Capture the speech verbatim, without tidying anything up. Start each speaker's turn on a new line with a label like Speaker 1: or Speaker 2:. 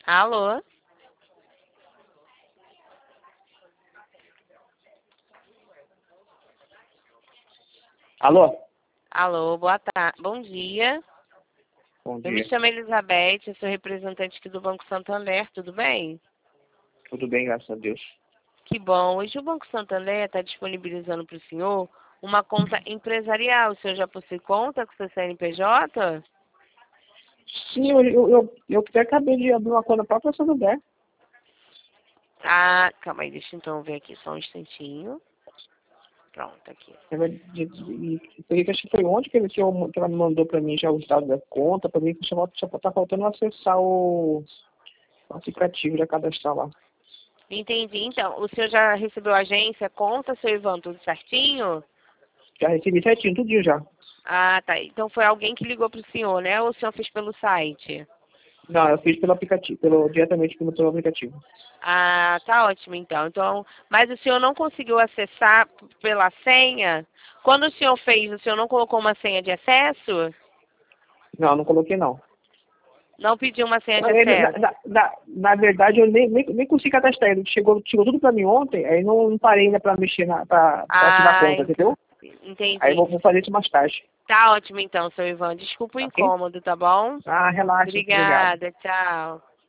Speaker 1: Alô?
Speaker 2: Alô?
Speaker 1: Alô, boa tarde. Bom dia.
Speaker 2: Bom
Speaker 1: Eu me
Speaker 2: dia.
Speaker 1: chamo Elizabeth, eu sou representante aqui do Banco Santander, tudo bem?
Speaker 2: Tudo bem, graças a Deus.
Speaker 1: Que bom. Hoje o Banco Santander está disponibilizando para o senhor uma conta empresarial. O senhor já possui conta com seu C N P J?
Speaker 2: Sim, eu, eu, eu, eu até acabei de abrir uma conta própria Santander.
Speaker 1: Ah, calma aí, deixa eu então ver aqui só um instantinho. Pronto, aqui.
Speaker 2: Ela de- de- Foi, acho que foi ontem que, ele, que, eu, que ela me mandou para mim já os dados da conta, para mim que só está faltando acessar o, o aplicativo, já cadastrar lá.
Speaker 1: Entendi. Então, o senhor já recebeu a agência, conta, seu Ivan, tudo certinho?
Speaker 2: Já recebi certinho, tudinho já.
Speaker 1: Ah, tá. Então foi alguém que ligou para o senhor, né? Ou o senhor fez pelo site?
Speaker 2: Não, eu fiz pelo aplicativo, pelo, diretamente pelo, pelo aplicativo.
Speaker 1: Ah, tá ótimo então. Então, mas o senhor não conseguiu acessar p- pela senha? Quando o senhor fez, o senhor não colocou uma senha de acesso?
Speaker 2: Não, não coloquei não.
Speaker 1: Não pediu uma senha de
Speaker 2: Na, na,
Speaker 1: acesso?
Speaker 2: na, na na verdade, eu nem, nem, nem consegui cadastrar ele. Chegou, chegou tudo para mim ontem, aí não, não parei ainda para mexer, na, para ativar a
Speaker 1: Ah,
Speaker 2: conta,
Speaker 1: ent-
Speaker 2: entendeu? Aí eu
Speaker 1: entendi.
Speaker 2: vou, vou fazer isso mais tarde.
Speaker 1: Tá ótimo então, seu Ivan. Desculpa o
Speaker 2: Tá ok?
Speaker 1: incômodo, tá bom?
Speaker 2: Ah, relaxa, obrigado.
Speaker 1: Obrigada, tchau.